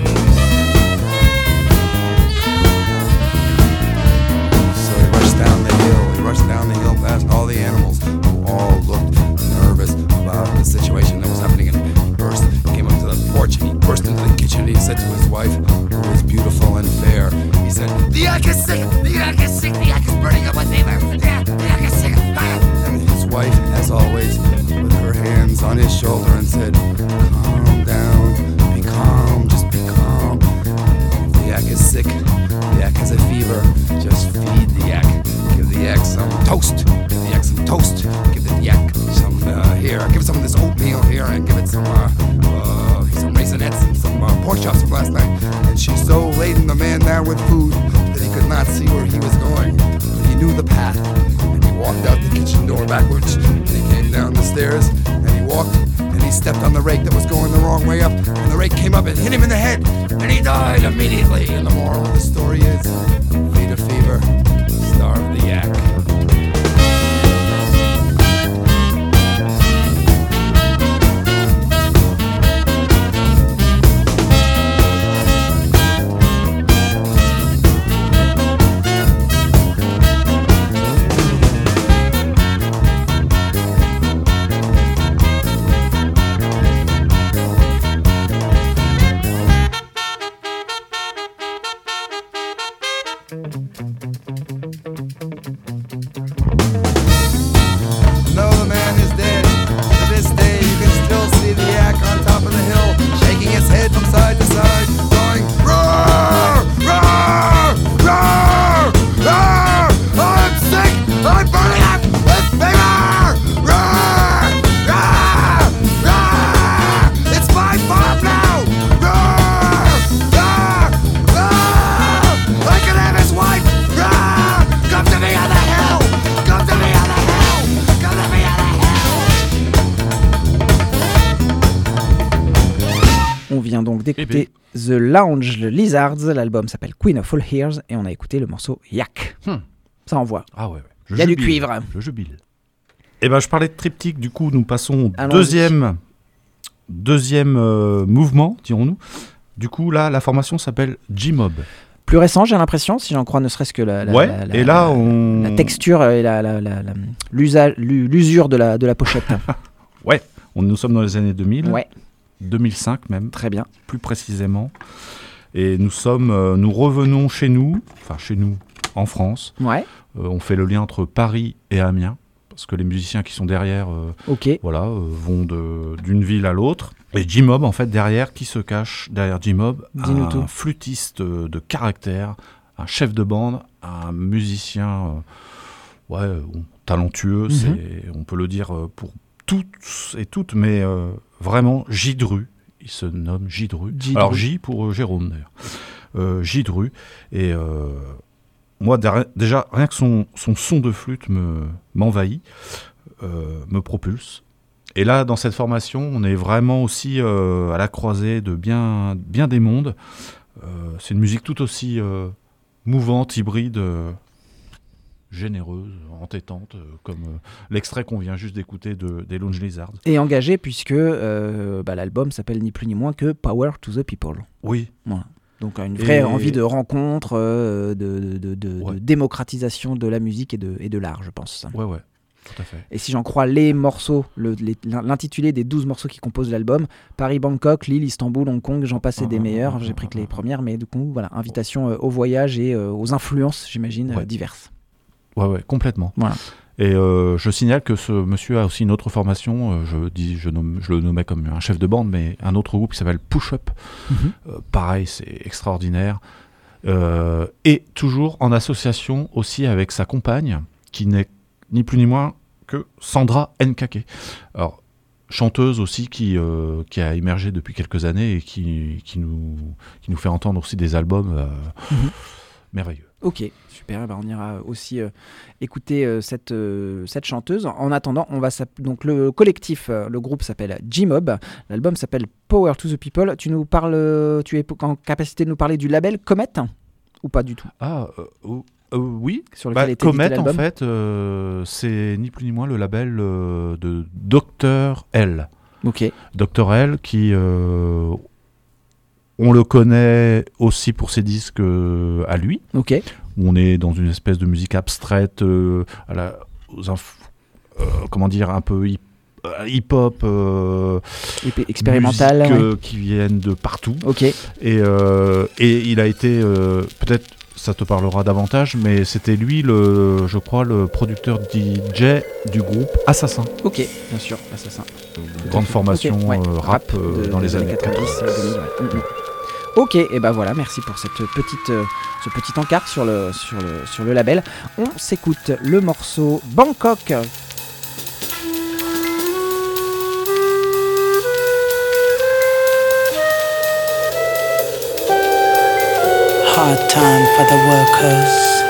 So he rushed down the hill, he rushed down the hill past all the animals, who all looked nervous about the situation that was happening, and he burst, came up to the porch, and he burst into the kitchen, and he said to his wife, who was beautiful and fair, he said, "The yak is sick, the yak is sick, the yak is burning up with fever, the yak, the yak is sick." And his wife, as always, with her hand hands on his shoulder and said, calm down, be calm, just be calm. If the yak is sick, the yak has a fever, just feed the yak. Give the yak some toast, give the yak some toast, give the yak some, uh, here, give it some of this oatmeal here, and give it some, uh, uh, some raisinets and some uh, pork chops from last night. And she so laden the man there with food that he could not see where he was going, but he knew the path. And he walked out the kitchen door backwards, and he came down the stairs, and he walked, and he stepped on the rake that was going the wrong way up, and the rake came up and hit him in the head, and he died immediately. And the moral of the story is, feed a fever, starve the yak. D'écouter The Lounge Lizards, l'album s'appelle Queen of All Ears et on a écouté le morceau Yak. Hmm. Ça envoie. Ah ouais, ouais. Il y a du cuivre. Je jubile. Et ben je parlais de triptyque, du coup nous passons au deuxième, deuxième euh, mouvement, dirons-nous. Du coup là, la formation s'appelle G-Mob. Plus récent, j'ai l'impression, si j'en crois ne serait-ce que la, la, ouais, la, la, et là, la, on... la texture et la, la, la, la, l'usage, l'usure de la, de la pochette. Ouais, on, nous sommes dans les années deux mille. Ouais. deux mille cinq même, très bien, plus précisément. Et nous sommes, euh, nous revenons chez nous, enfin chez nous, en France. Ouais. Euh, on fait le lien entre Paris et Amiens, parce que les musiciens qui sont derrière, euh, okay. voilà, euh, vont de, d'une ville à l'autre. Et G-Mob, en fait, derrière, qui se cache derrière G-Mob? Dis-nous un tout. flûtiste de caractère, un chef de bande, un musicien, euh, ouais, euh, talentueux. Mm-hmm. C'est, on peut le dire euh, pour toutes et toutes, mais euh, vraiment J-Dru, il se nomme J-Dru. J-Dru. Alors J pour euh, Jérôme d'ailleurs. Euh, J-Dru, et euh, moi derrière, déjà rien que son, son son de flûte me, m'envahit, euh, me propulse. Et là dans cette formation on est vraiment aussi euh, à la croisée de bien, bien des mondes. Euh, c'est une musique tout aussi euh, mouvante, hybride, euh, généreuse, entêtante, euh, comme euh, l'extrait qu'on vient juste d'écouter de, des Lounge Lizards. Et engagé puisque euh, bah, l'album s'appelle ni plus ni moins que Power to the People. Oui. Voilà. Donc une vraie et... envie de rencontre, euh, de, de, de, ouais. de démocratisation de la musique et de, et de l'art, je pense. Ouais, ouais, tout à fait. Et si j'en crois les morceaux, le, les, l'intitulé des douze morceaux qui composent l'album, Paris, Bangkok, Lille, Istanbul, Hong Kong, j'en passais des meilleurs, j'ai pris que les premières, mais du coup, voilà, invitation euh, au voyage et euh, aux influences, j'imagine, ouais. euh, diverses. Ouais, ouais, complètement. Voilà. Et euh, je signale que ce monsieur a aussi une autre formation, euh, je, dis, je, nomme, je le nommais comme un chef de bande, mais un autre groupe qui s'appelle Push Up. Mm-hmm. Euh, pareil, c'est extraordinaire. Euh, et toujours en association aussi avec sa compagne, qui n'est ni plus ni moins que Sandra Nkake. Alors, chanteuse aussi qui, euh, qui a émergé depuis quelques années et qui, qui, nous, qui nous fait entendre aussi des albums euh, mm-hmm. merveilleux. Ok, super, bah on ira aussi euh, écouter euh, cette, euh, cette chanteuse. En attendant, on va donc le collectif, euh, le groupe s'appelle G-Mob, l'album s'appelle Power to the People. Tu nous parles, tu es en capacité de nous parler du label Comet ou pas du tout? Ah, euh, euh, oui, sur lequel bah, était Comet l'album. En fait, euh, c'est ni plus ni moins le label euh, de Docteur L. Ok. Docteur L qui... Euh, on le connaît aussi pour ses disques euh, à lui. Ok. Où on est dans une espèce de musique abstraite, euh, à la, aux inf- euh, comment dire, un peu hip, euh, hip-hop, euh, expérimental, musique, ouais. euh, qui viennent de partout. Ok. Et, euh, et il a été euh, peut-être ça te parlera davantage, mais c'était lui, le, je crois, le producteur D J du groupe Assassin. Ok, bien sûr, Assassin. Grande formation Ok, ouais, euh, rap, euh, de- dans les des années quatre-vingt-dix, deux mille, ouais. Mm, mm. Ok, et ben voilà, merci pour cette petite, euh, ce petit encart sur le, sur, le, sur le label. On s'écoute le morceau Bangkok. Hard time for the workers.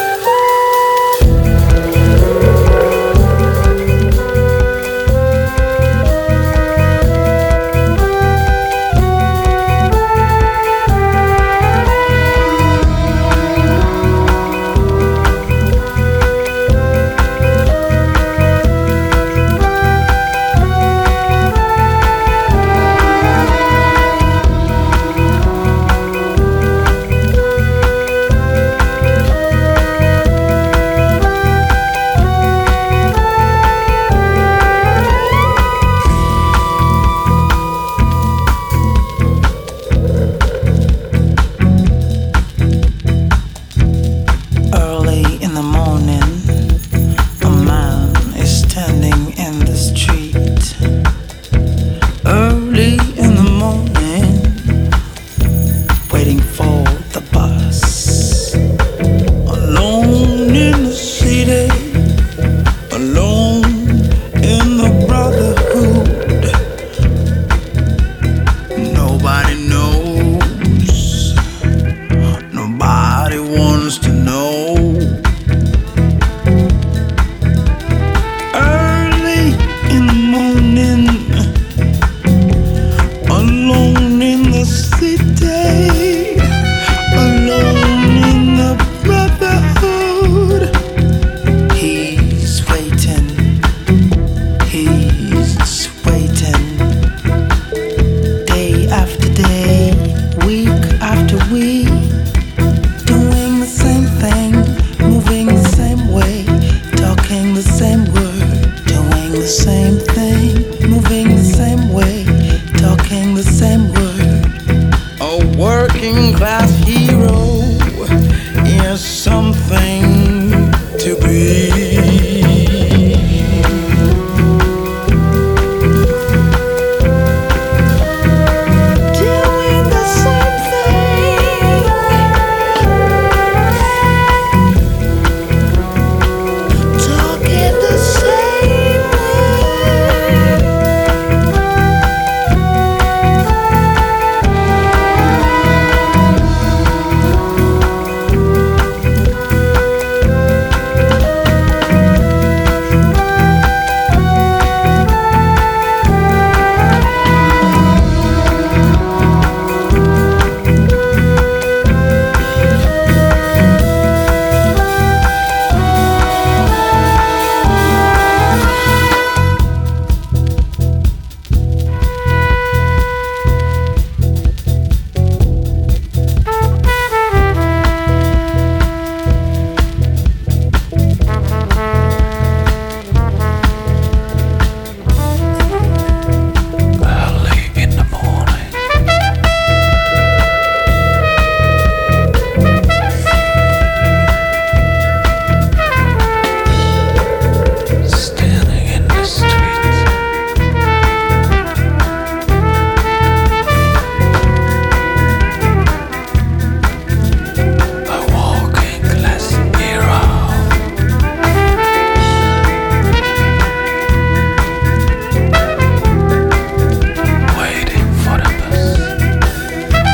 Early in the morning, a man is standing in the street. Early in the morning, waiting for the bus. Alone in the city, alone in the brotherhood. Nobody knows, nobody wants to know. Early in the morning, alone in the city, alone in the brotherhood. He's waiting, he's waiting. Day after day, week after week. Doing the same thing, moving the same way, talking the same word. Doing the same thing, moving the same way, talking the same word. A working class hero is something to be. Doing the same thing, talking the same way. Early in the morning, standing in the street, a walking class hero. Waiting for the bus.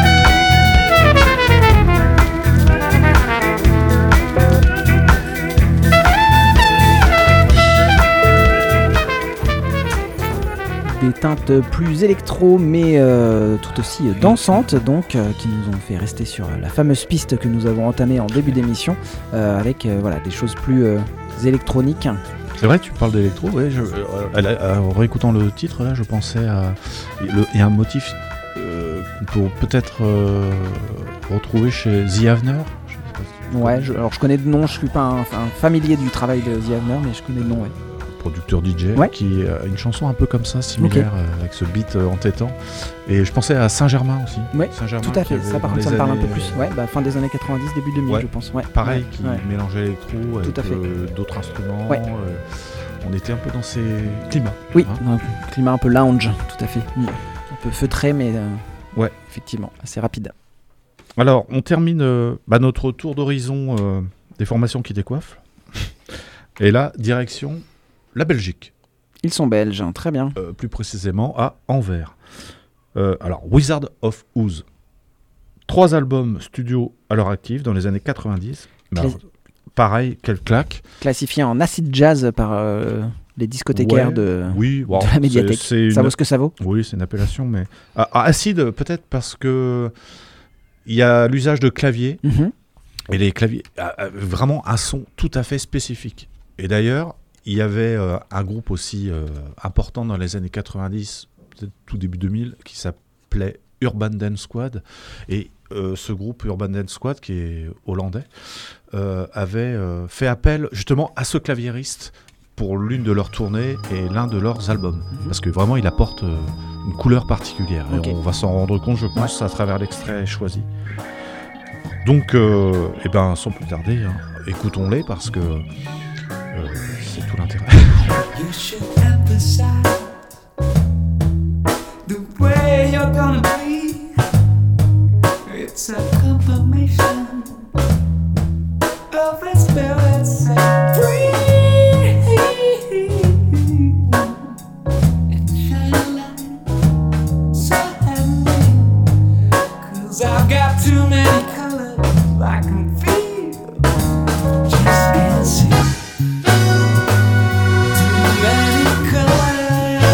Des teintes plus électro mais euh, tout aussi dansantes donc euh, qui nous ont fait rester sur la fameuse piste que nous avons entamée en début d'émission euh, avec euh, voilà, des choses plus euh, électroniques. C'est vrai, tu parles d'électro, ouais, je, euh, elle a- euh, en réécoutant le titre, là, je pensais à. le- Il y a un motif euh, qu'on peut peut-être euh, retrouver chez The Avener. Je sais pas si tu Ouais, je, alors je connais de nom, je suis pas un, un familier du travail de The Avener mais je connais de nom, ouais. producteur D J, Ouais. qui a une chanson un peu comme ça, similaire, Ok. euh, avec ce beat euh, entêtant. Et je pensais à Saint-Germain aussi. Ouais, Saint-Germain tout à qui fait. avait Ça, par dans contre, ça les me parle un peu années, plus. Ouais, bah, fin des années quatre-vingt-dix, début deux mille, Ouais. je pense. Ouais. Pareil, Ouais, qui ouais. mélangeait l'électro avec Tout à fait. euh, d'autres instruments. Ouais. euh, on était un peu dans ces climats. Oui, hein. un climat un peu lounge, tout à fait. Mm. Un peu feutré, mais euh, Ouais. effectivement, assez rapide. Alors, on termine euh, bah, notre tour d'horizon euh, des formations qui décoiffent. Et là, direction la Belgique. Ils sont belges, hein, très bien. Euh, plus précisément à Anvers. Euh, alors, Wizard of Oz. Trois albums studio à leur actif dans les années quatre-vingt-dix. Mais Cla- alors, pareil, quelle claque. Classifié en acid jazz par euh, les discothécaires Ouais, de, oui, bon, de la médiathèque. c'est- c'est Ça une- vaut ce que ça vaut. Oui, c'est une appellation, mais... Ah, ah, acide, peut-être parce que il y a l'usage de claviers, Mhm. et les claviers, ah, ah, vraiment un son tout à fait spécifique. Et d'ailleurs, il y avait euh, un groupe aussi euh, important dans les années quatre-vingt-dix, peut-être tout début deux mille, qui s'appelait Urban Dance Squad. Et euh, ce groupe Urban Dance Squad, qui est hollandais, euh, avait euh, fait appel justement à ce claviériste pour l'une de leurs tournées et l'un de leurs albums. Mhm. Parce que vraiment, il apporte euh, une couleur particulière. Et Ok. on va s'en rendre compte, je pense, à travers l'extrait choisi. Donc, euh, eh ben, sans plus tarder, hein, écoutons-les parce que euh, c'est tout l'intérêt. You should emphasize the way you're gonna be. It's a confirmation of a spirit set free. And shine a light so heavenly. 'Cause I've got too many colors I can feel. Just can't see. Too many colors.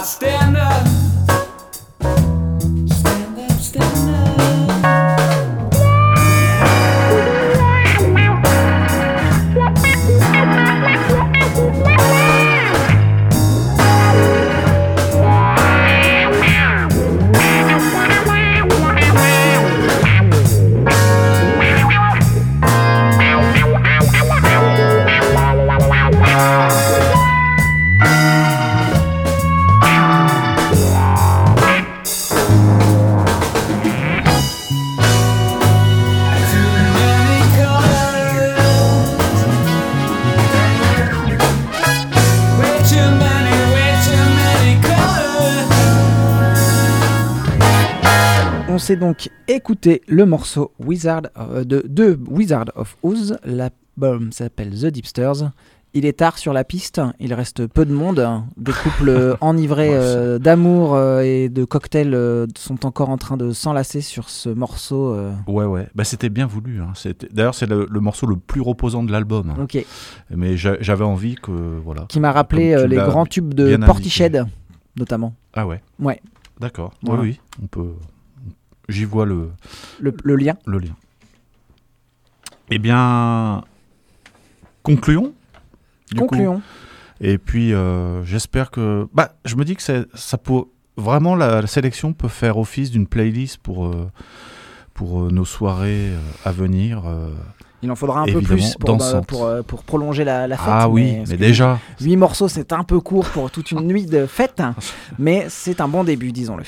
gotta stand up. Stand up, stand up. On s'est donc écouté le morceau Wizard euh, de, de Wizard of Oz. L'album s'appelle The Deepsters. Il est tard sur la piste, il reste peu de monde. Des couples enivrés euh, d'amour euh, et de cocktails euh, sont encore en train de s'enlacer sur ce morceau. Euh... Ouais, ouais. Bah, c'était bien voulu. Hein. C'était... D'ailleurs, c'est le, le morceau le plus reposant de l'album. Ok. Mais j'a- j'avais envie que. Voilà. Qui m'a rappelé euh, les grands tubes de Portiched, notamment. Ah ouais. Ouais. D'accord. Voilà. Oui, oui. On peut. J'y vois le. Le, le lien. Le lien. Eh bien, concluons. Concluons. Coup. Et puis, euh, j'espère que... Bah, je me dis que c'est, ça peut... Vraiment, la, la sélection peut faire office d'une playlist pour, euh, pour euh, nos soirées euh, à venir. Euh, Il en faudra un peu plus pour, euh, pour, euh, pour prolonger la, la fête. Ah oui, mais, mais déjà... huit morceaux, c'est un peu court pour toute une nuit de fête, mais c'est un bon début, disons-le.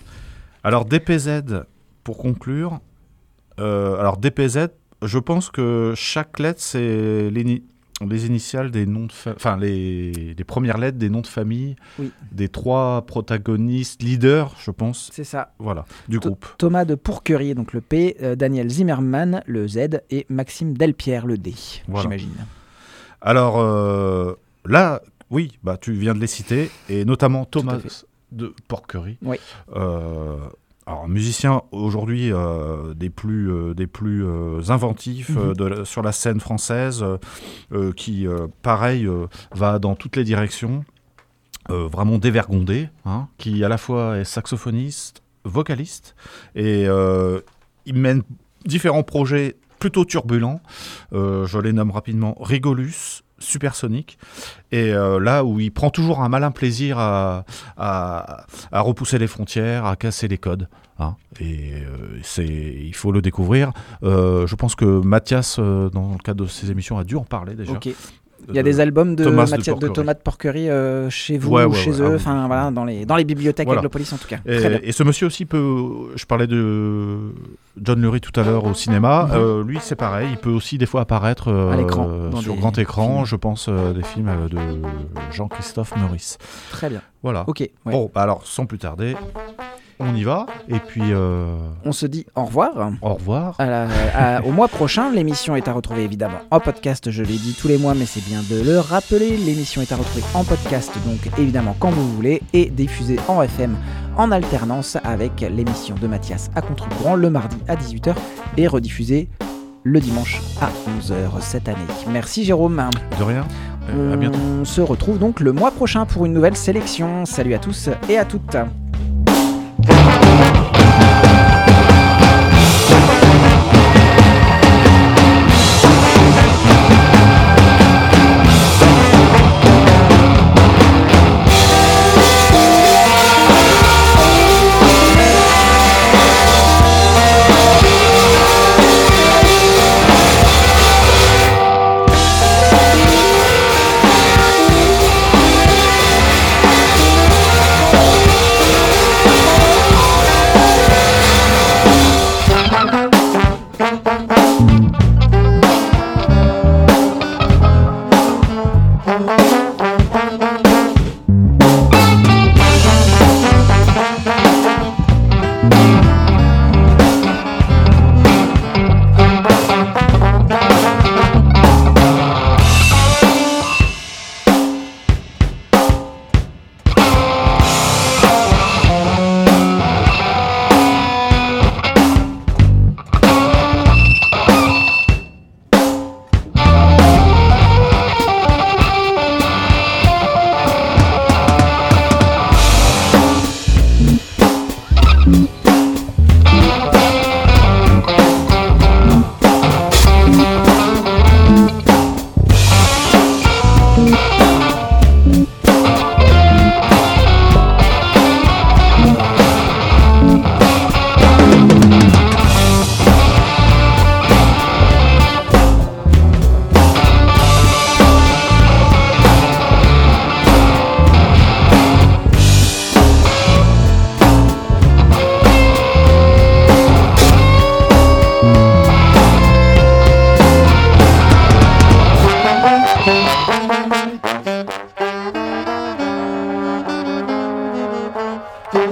Alors, D P Z, pour conclure... Euh, alors, D P Z, je pense que chaque lettre, c'est... Les initiales des noms de fa... enfin les... les premières lettres des noms de famille oui. des trois protagonistes leaders, je pense. C'est ça. Voilà, du T- groupe. Thomas de Pourquerie, donc le P, euh, Daniel Zimmerman, le Z, et Maxime Delpierre, le D, voilà. J'imagine. Alors euh, là, oui, bah tu viens de les citer, et notamment Thomas de Pourquerie. Oui. Euh, Alors, musicien aujourd'hui euh, des plus, euh, des plus euh, inventifs euh, de, sur la scène française, euh, qui, euh, pareil, euh, va dans toutes les directions, euh, vraiment dévergondé, hein, qui à la fois est saxophoniste, vocaliste, et euh, il mène différents projets plutôt turbulents. Euh, je les nomme rapidement Rigolus, Supersonic, et euh, là où il prend toujours un malin plaisir à, à, à repousser les frontières, à casser les codes, hein, et euh, c'est, il faut le découvrir. Euh, je pense que Mathias, euh, dans le cadre de ses émissions, a dû en parler déjà. Okay. Il y a des albums de, Thomas Mathias, de, de Thomas de Porquerie euh, chez vous ouais, ou ouais, chez ouais, eux, ah, enfin oui. voilà, dans les dans les bibliothèques voilà. Aglopolis en tout cas. Et, Très bien. Et ce monsieur aussi peut, je parlais de John Lurie tout à l'heure au cinéma, mm-hmm. euh, lui c'est pareil, il peut aussi des fois apparaître euh, à l'écran, sur grand écran, films. Je pense euh, des films euh, de Jean-Christophe Meurice. Très bien. Voilà. Ok. Ouais. Bon, bah alors sans plus tarder. On y va, et puis... Euh... On se dit au revoir. Au revoir. À la, à, au mois prochain, l'émission est à retrouver évidemment en podcast, je l'ai dit tous les mois, mais c'est bien de le rappeler. L'émission est à retrouver en podcast, donc évidemment quand vous voulez, et diffusée en F M en alternance avec l'émission de Mathias à contre-courant le mardi à dix-huit heures et rediffusée le dimanche à onze heures cette année. Merci Jérôme. De rien. Euh, à bientôt. On se retrouve donc le mois prochain pour une nouvelle sélection. Salut à tous et à toutes.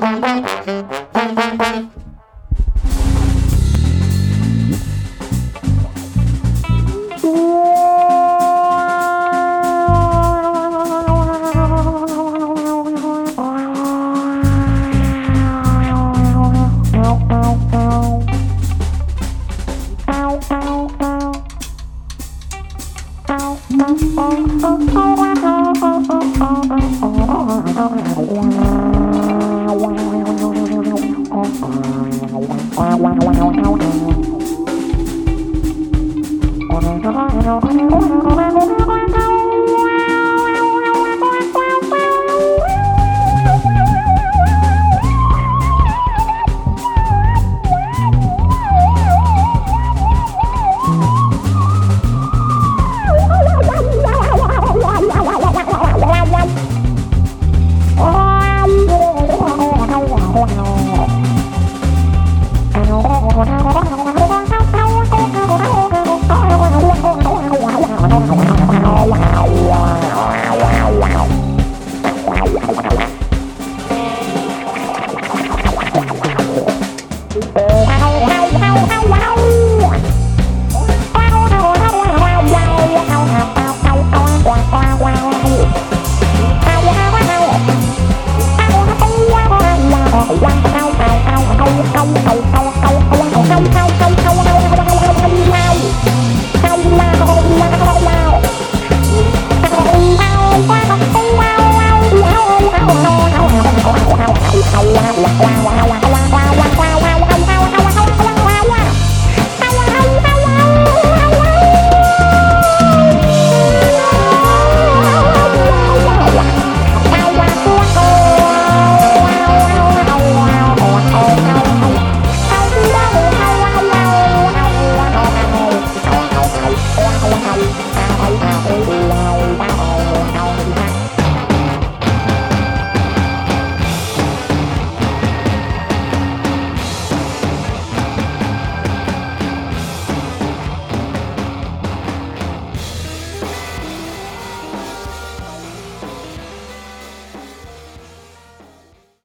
Wow, wow, wow.